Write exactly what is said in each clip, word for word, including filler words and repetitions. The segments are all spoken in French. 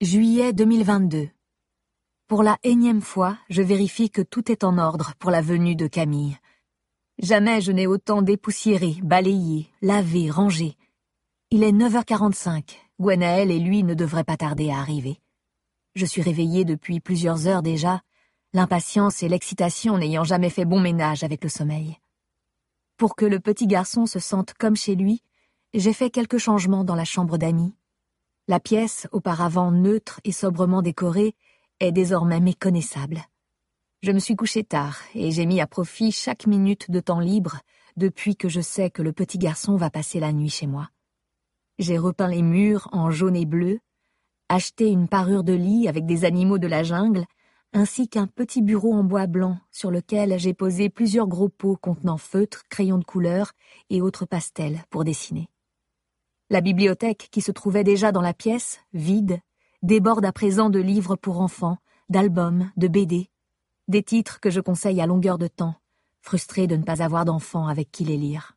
Juillet deux mille vingt-deux. Pour la énième fois, je vérifie que tout est en ordre pour la venue de Camille. Jamais je n'ai autant dépoussiéré, balayé, lavé, rangé. Il est neuf heures quarante-cinq. Gwenaël et lui ne devraient pas tarder à arriver. Je suis réveillée depuis plusieurs heures déjà, l'impatience et l'excitation n'ayant jamais fait bon ménage avec le sommeil. Pour que le petit garçon se sente comme chez lui, j'ai fait quelques changements dans la chambre d'amis. La pièce, auparavant neutre et sobrement décorée, est désormais méconnaissable. Je me suis couchée tard et j'ai mis à profit chaque minute de temps libre depuis que je sais que le petit garçon va passer la nuit chez moi. J'ai repeint les murs en jaune et bleu, acheté une parure de lit avec des animaux de la jungle, ainsi qu'un petit bureau en bois blanc sur lequel j'ai posé plusieurs gros pots contenant feutres, crayons de couleur et autres pastels pour dessiner. La bibliothèque, qui se trouvait déjà dans la pièce, vide, déborde à présent de livres pour enfants, d'albums, de B D, des titres que je conseille à longueur de temps, frustrée de ne pas avoir d'enfants avec qui les lire.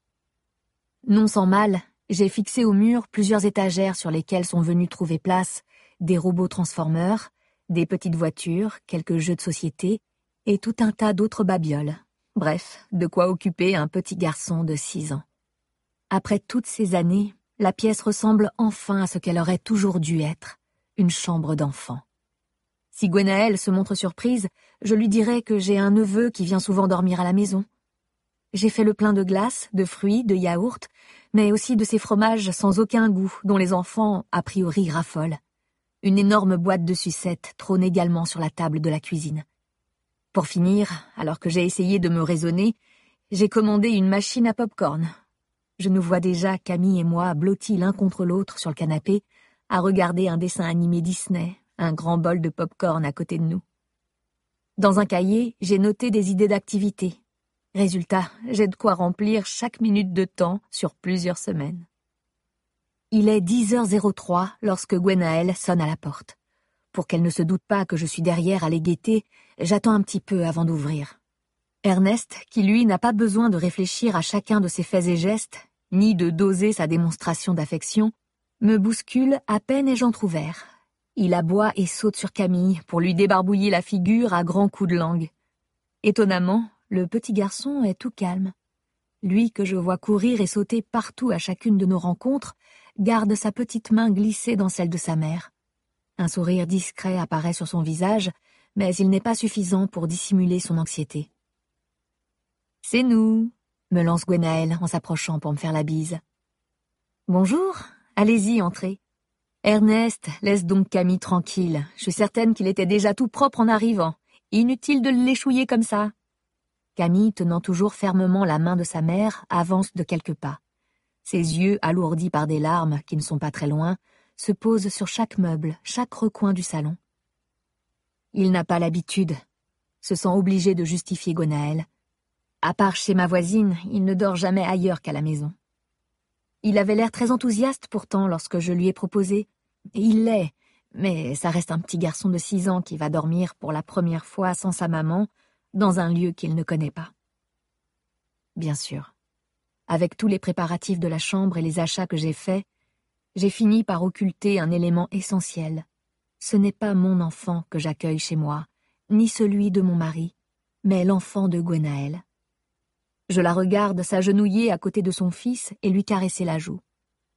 Non sans mal, j'ai fixé au mur plusieurs étagères sur lesquelles sont venus trouver place des robots transformeurs, des petites voitures, quelques jeux de société et tout un tas d'autres babioles. Bref, de quoi occuper un petit garçon de six ans. Après toutes ces années, la pièce ressemble enfin à ce qu'elle aurait toujours dû être, une chambre d'enfant. Si Gwenaël se montre surprise, je lui dirai que j'ai un neveu qui vient souvent dormir à la maison. J'ai fait le plein de glace, de fruits, de yaourts, mais aussi de ces fromages sans aucun goût dont les enfants, a priori, raffolent. Une énorme boîte de sucettes trône également sur la table de la cuisine. Pour finir, alors que j'ai essayé de me raisonner, j'ai commandé une machine à pop-corn. Je nous vois déjà, Camille et moi, blottis l'un contre l'autre sur le canapé, à regarder un dessin animé Disney, un grand bol de pop-corn à côté de nous. Dans un cahier, j'ai noté des idées d'activités. Résultat, j'ai de quoi remplir chaque minute de temps sur plusieurs semaines. Il est dix heures trois lorsque Gwenaël sonne à la porte. Pour qu'elle ne se doute pas que je suis derrière à les guetter, j'attends un petit peu avant d'ouvrir. Ernest, qui lui n'a pas besoin de réfléchir à chacun de ses faits et gestes, ni de doser sa démonstration d'affection, me bouscule à peine ai-je entrouvert. Il aboie et saute sur Camille pour lui débarbouiller la figure à grands coups de langue. Étonnamment, le petit garçon est tout calme. Lui que je vois courir et sauter partout à chacune de nos rencontres, garde sa petite main glissée dans celle de sa mère. Un sourire discret apparaît sur son visage, mais il n'est pas suffisant pour dissimuler son anxiété. « C'est nous !» me lance Gwenaël en s'approchant pour me faire la bise. « Bonjour, allez-y, entrez. » Ernest, laisse donc Camille tranquille. Je suis certaine qu'il était déjà tout propre en arrivant. Inutile de l'échouiller comme ça. Camille, tenant toujours fermement la main de sa mère, avance de quelques pas. Ses yeux, alourdis par des larmes qui ne sont pas très loin, se posent sur chaque meuble, chaque recoin du salon. Il n'a pas l'habitude, se sent obligé de justifier Gwenaël. À part chez ma voisine, il ne dort jamais ailleurs qu'à la maison. Il avait l'air très enthousiaste pourtant lorsque je lui ai proposé. Et il l'est, mais ça reste un petit garçon de six ans qui va dormir pour la première fois sans sa maman dans un lieu qu'il ne connaît pas. Bien sûr, avec tous les préparatifs de la chambre et les achats que j'ai faits, j'ai fini par occulter un élément essentiel. Ce n'est pas mon enfant que j'accueille chez moi, ni celui de mon mari, mais l'enfant de Gwenaël. Je la regarde s'agenouiller à côté de son fils et lui caresser la joue.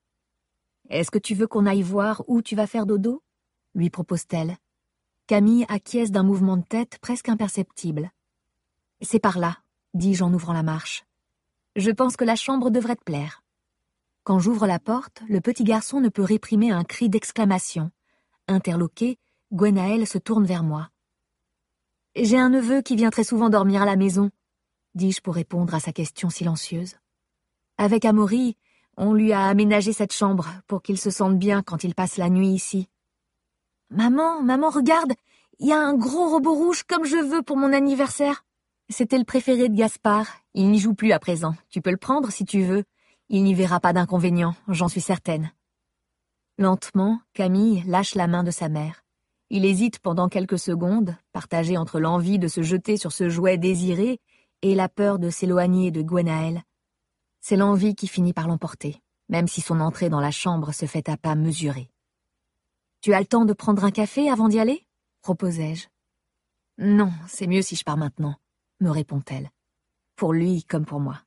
« Est-ce que tu veux qu'on aille voir où tu vas faire dodo ?» lui propose-t-elle. Camille acquiesce d'un mouvement de tête presque imperceptible. « C'est par là, » dis-je en ouvrant la marche. « Je pense que la chambre devrait te plaire. » Quand j'ouvre la porte, le petit garçon ne peut réprimer un cri d'exclamation. Interloqué, Gwenaël se tourne vers moi. « J'ai un neveu qui vient très souvent dormir à la maison, » dis-je pour répondre à sa question silencieuse. Avec Amaury, on lui a aménagé cette chambre pour qu'il se sente bien quand il passe la nuit ici. « Maman, maman, regarde, il y a un gros robot rouge comme je veux pour mon anniversaire. » C'était le préféré de Gaspard, il n'y joue plus à présent. Tu peux le prendre si tu veux. Il n'y verra pas d'inconvénient, j'en suis certaine. Lentement, Camille lâche la main de sa mère. Il hésite pendant quelques secondes, partagé entre l'envie de se jeter sur ce jouet désiré et la peur de s'éloigner de Gwenaël. C'est l'envie qui finit par l'emporter, même si son entrée dans la chambre se fait à pas mesurés. « Tu as le temps de prendre un café avant d'y aller ? Proposai-je. Non, c'est mieux si je pars maintenant, me répond-elle. Pour lui comme pour moi.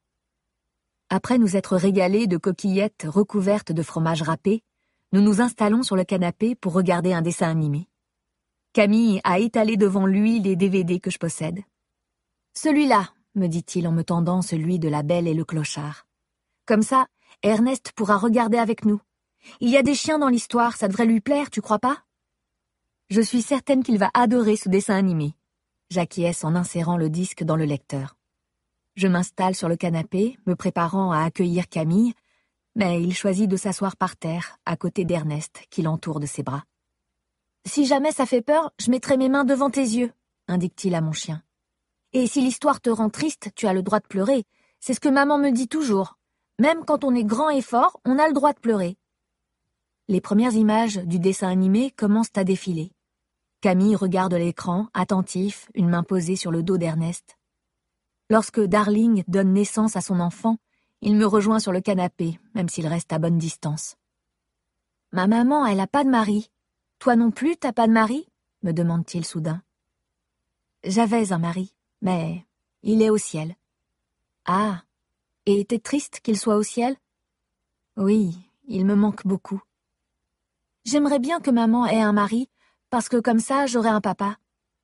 Après nous être régalés de coquillettes recouvertes de fromage râpé, nous nous installons sur le canapé pour regarder un dessin animé. Camille a étalé devant lui les D V D que je possède. « Celui-là », me dit-il en me tendant celui de La Belle et le Clochard. « Comme ça, Ernest pourra regarder avec nous. Il y a des chiens dans l'histoire, ça devrait lui plaire, tu crois pas ?» Je suis certaine qu'il va adorer ce dessin animé. J'acquiesce en insérant le disque dans le lecteur. Je m'installe sur le canapé, me préparant à accueillir Camille, mais il choisit de s'asseoir par terre, à côté d'Ernest, qui l'entoure de ses bras. « Si jamais ça fait peur, je mettrai mes mains devant tes yeux, » indique-t-il à mon chien. « Et si l'histoire te rend triste, tu as le droit de pleurer. C'est ce que maman me dit toujours. Même quand on est grand et fort, on a le droit de pleurer. » Les premières images du dessin animé commencent à défiler. Camille regarde l'écran, attentif, une main posée sur le dos d'Ernest. Lorsque Darling donne naissance à son enfant, il me rejoint sur le canapé, même s'il reste à bonne distance. « Ma maman, elle a pas de mari. Toi non plus, t'as pas de mari ?» me demande-t-il soudain. J'avais un mari, mais il est au ciel. Ah, et t'es triste qu'il soit au ciel? Oui, il me manque beaucoup. J'aimerais bien que maman ait un mari, parce que comme ça, j'aurai un papa.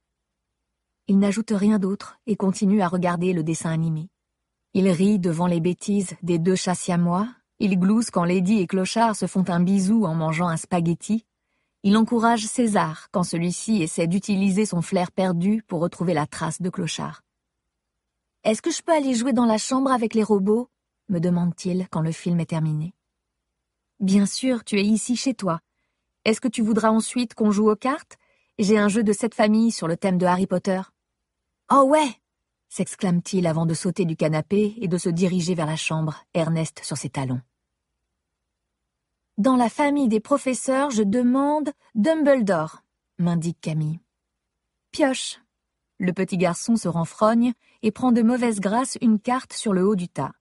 Il n'ajoute rien d'autre et continue à regarder le dessin animé. Il rit devant les bêtises des deux chats siamois, il glousse quand Lady et Clochard se font un bisou en mangeant un spaghetti, il encourage César quand celui-ci essaie d'utiliser son flair perdu pour retrouver la trace de Clochard. « Est-ce que je peux aller jouer dans la chambre avec les robots ?» me demande-t-il quand le film est terminé. « Bien sûr, tu es ici chez toi. Est-ce que tu voudras ensuite qu'on joue aux cartes ? J'ai un jeu de sept familles sur le thème de Harry Potter. »« Oh ouais !» s'exclame-t-il avant de sauter du canapé et de se diriger vers la chambre, Ernest sur ses talons. « Dans la famille des professeurs, je demande Dumbledore, » m'indique Camille. « Pioche !» Le petit garçon se renfrogne et prend de mauvaise grâce une carte sur le haut du tas.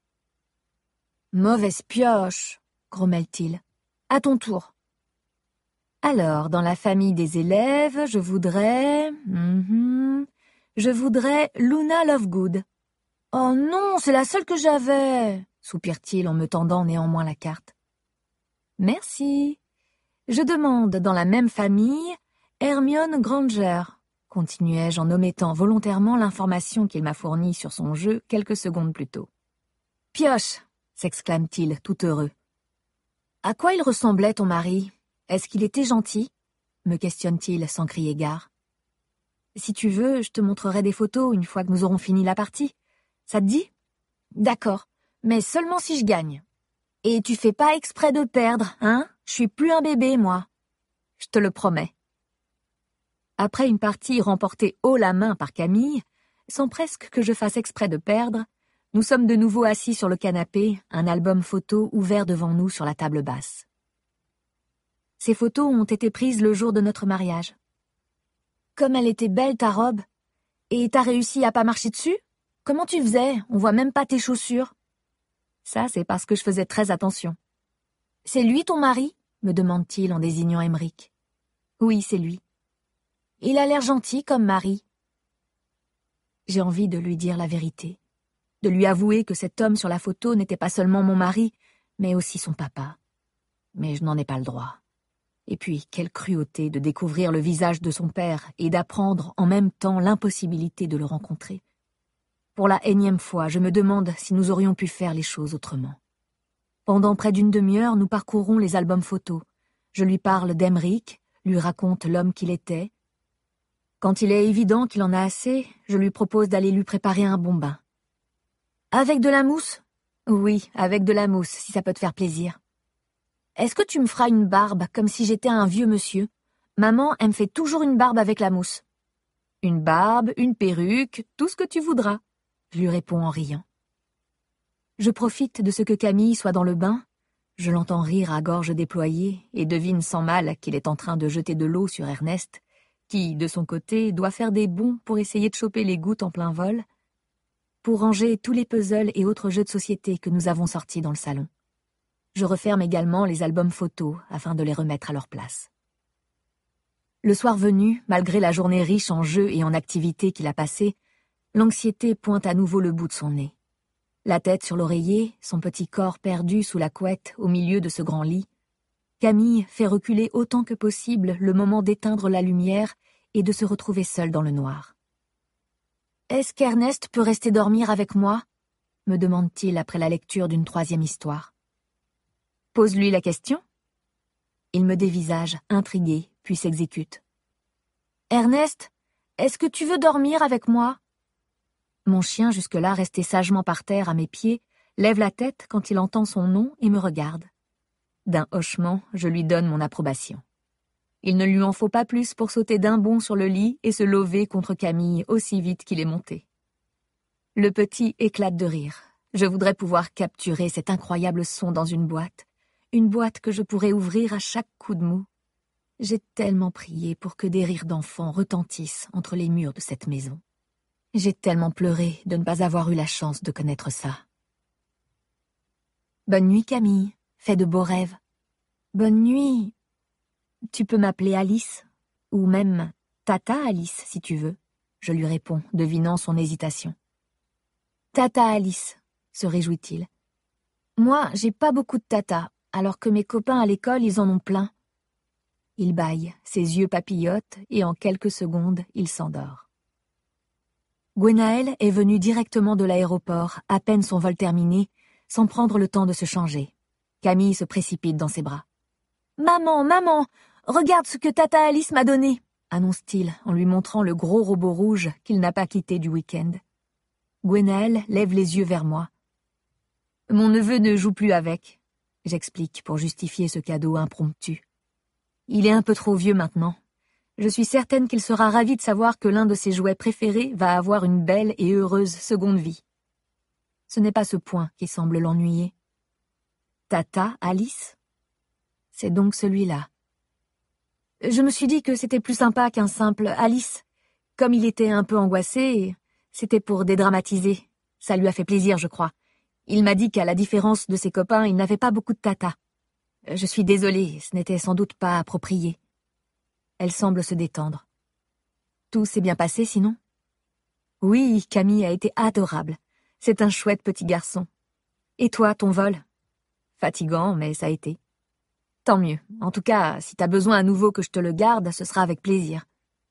« Mauvaise pioche !» grommelle-t-il. « À ton tour. » Alors, dans la famille des élèves, je voudrais... Mm-hmm, je voudrais Luna Lovegood. « Oh non, c'est la seule que j'avais !» soupire-t-il en me tendant néanmoins la carte. « Merci. Je demande dans la même famille Hermione Granger, » continuai-je en omettant volontairement l'information qu'il m'a fournie sur son jeu quelques secondes plus tôt. « Pioche !» s'exclame-t-il tout heureux. « À quoi il ressemblait ton mari ? Est-ce qu'il était gentil ?» me questionne-t-il sans crier gare. « Si tu veux, je te montrerai des photos une fois que nous aurons fini la partie. Ça te dit ? D'accord, mais seulement si je gagne. Et tu fais pas exprès de perdre, hein ? Je suis plus un bébé, moi. Je te le promets. » Après une partie remportée haut la main par Camille, sans presque que je fasse exprès de perdre, nous sommes de nouveau assis sur le canapé, un album photo ouvert devant nous sur la table basse. Ces photos ont été prises le jour de notre mariage. Comme elle était belle ta robe. Et t'as réussi à pas marcher dessus ? Comment tu faisais ? On voit même pas tes chaussures. Ça, c'est parce que je faisais très attention. C'est lui ton mari ? me demande-t-il en désignant Émeric. Oui, c'est lui. Il a l'air gentil comme mari. J'ai envie de lui dire la vérité, de lui avouer que cet homme sur la photo n'était pas seulement mon mari, mais aussi son papa. Mais je n'en ai pas le droit. Et puis, quelle cruauté de découvrir le visage de son père et d'apprendre en même temps l'impossibilité de le rencontrer. Pour la énième fois, je me demande si nous aurions pu faire les choses autrement. Pendant près d'une demi-heure, nous parcourons les albums photos. Je lui parle d'Émeric, lui raconte l'homme qu'il était. Quand il est évident qu'il en a assez, je lui propose d'aller lui préparer un bon bain. « Avec de la mousse ? » ?»« Oui, avec de la mousse, si ça peut te faire plaisir. »« Est-ce que tu me feras une barbe, comme si j'étais un vieux monsieur ? Maman, elle me fait toujours une barbe avec la mousse. »« Une barbe, une perruque, tout ce que tu voudras. » je lui réponds en riant. Je profite de ce que Camille soit dans le bain. Je l'entends rire à gorge déployée et devine sans mal qu'il est en train de jeter de l'eau sur Ernest, qui, de son côté, doit faire des bonds pour essayer de choper les gouttes en plein vol, pour ranger tous les puzzles et autres jeux de société que nous avons sortis dans le salon. Je referme également les albums photos afin de les remettre à leur place. Le soir venu, malgré la journée riche en jeux et en activités qu'il a passée, l'anxiété pointe à nouveau le bout de son nez. La tête sur l'oreiller, son petit corps perdu sous la couette au milieu de ce grand lit, Camille fait reculer autant que possible le moment d'éteindre la lumière et de se retrouver seule dans le noir. « Est-ce qu'Ernest peut rester dormir avec moi ?» me demande-t-il après la lecture d'une troisième histoire. « Pose-lui la question. » Il me dévisage, intrigué, puis s'exécute. « Ernest, est-ce que tu veux dormir avec moi ?» Mon chien, jusque-là resté sagement par terre à mes pieds, lève la tête quand il entend son nom et me regarde. D'un hochement, je lui donne mon approbation. Il ne lui en faut pas plus pour sauter d'un bond sur le lit et se lever contre Camille aussi vite qu'il est monté. Le petit éclate de rire. Je voudrais pouvoir capturer cet incroyable son dans une boîte, une boîte que je pourrais ouvrir à chaque coup de mou. J'ai tellement prié pour que des rires d'enfants retentissent entre les murs de cette maison. J'ai tellement pleuré de ne pas avoir eu la chance de connaître ça. Bonne nuit, Camille. Fais de beaux rêves. Bonne nuit. Tu peux m'appeler Alice, ou même Tata Alice si tu veux, je lui réponds, devinant son hésitation. Tata Alice, se réjouit-il. Moi, j'ai pas beaucoup de tata, alors que mes copains à l'école, ils en ont plein. Il bâille, ses yeux papillotent, et en quelques secondes, il s'endort. Gwenaëlle est venue directement de l'aéroport, à peine son vol terminé, sans prendre le temps de se changer. Camille se précipite dans ses bras. « Maman, maman, regarde ce que Tata Alice m'a donné !» annonce-t-il en lui montrant le gros robot rouge qu'il n'a pas quitté du week-end. Gwenaëlle lève les yeux vers moi. « Mon neveu ne joue plus avec », j'explique pour justifier ce cadeau impromptu. Il est un peu trop vieux maintenant. Je suis certaine qu'il sera ravi de savoir que l'un de ses jouets préférés va avoir une belle et heureuse seconde vie. Ce n'est pas ce point qui semble l'ennuyer. Tata Alice ? C'est donc celui-là. Je me suis dit que c'était plus sympa qu'un simple Alice. Comme il était un peu angoissé, c'était pour dédramatiser. Ça lui a fait plaisir, je crois. Il m'a dit qu'à la différence de ses copains, il n'avait pas beaucoup de tata. Je suis désolée, ce n'était sans doute pas approprié. Elle semble se détendre. Tout s'est bien passé, sinon ? Oui, Camille a été adorable. C'est un chouette petit garçon. Et toi, ton vol ? Fatigant, mais ça a été. Tant mieux. En tout cas, si t'as besoin à nouveau que je te le garde, ce sera avec plaisir.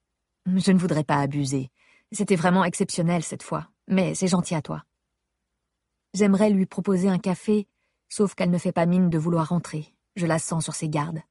Je ne voudrais pas abuser. C'était vraiment exceptionnel cette fois, mais c'est gentil à toi. J'aimerais lui proposer un café, sauf qu'elle ne fait pas mine de vouloir rentrer. Je la sens sur ses gardes.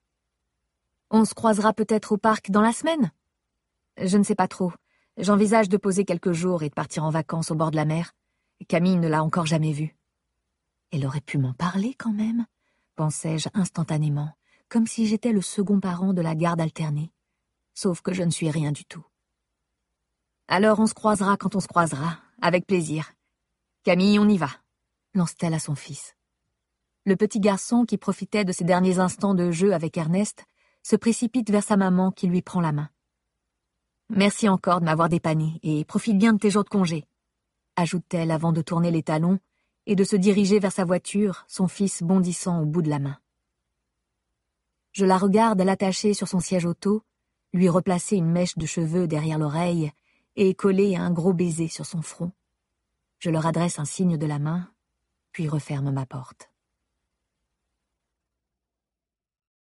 On se croisera peut-être au parc dans la semaine ? Je ne sais pas trop. J'envisage de poser quelques jours et de partir en vacances au bord de la mer. Camille ne l'a encore jamais vue. Elle aurait pu m'en parler quand même, pensai-je instantanément, comme si j'étais le second parent de la garde alternée. Sauf que je ne suis rien du tout. Alors on se croisera quand on se croisera, avec plaisir. Camille, on y va, lance-t-elle à son fils. Le petit garçon, qui profitait de ses derniers instants de jeu avec Ernest, se précipite vers sa maman qui lui prend la main. Merci encore de m'avoir dépanné et profite bien de tes jours de congé, ajoute-t-elle avant de tourner les talons et de se diriger vers sa voiture, son fils bondissant au bout de la main. Je la regarde l'attacher sur son siège auto, lui replacer une mèche de cheveux derrière l'oreille et coller un gros baiser sur son front. Je leur adresse un signe de la main, puis referme ma porte.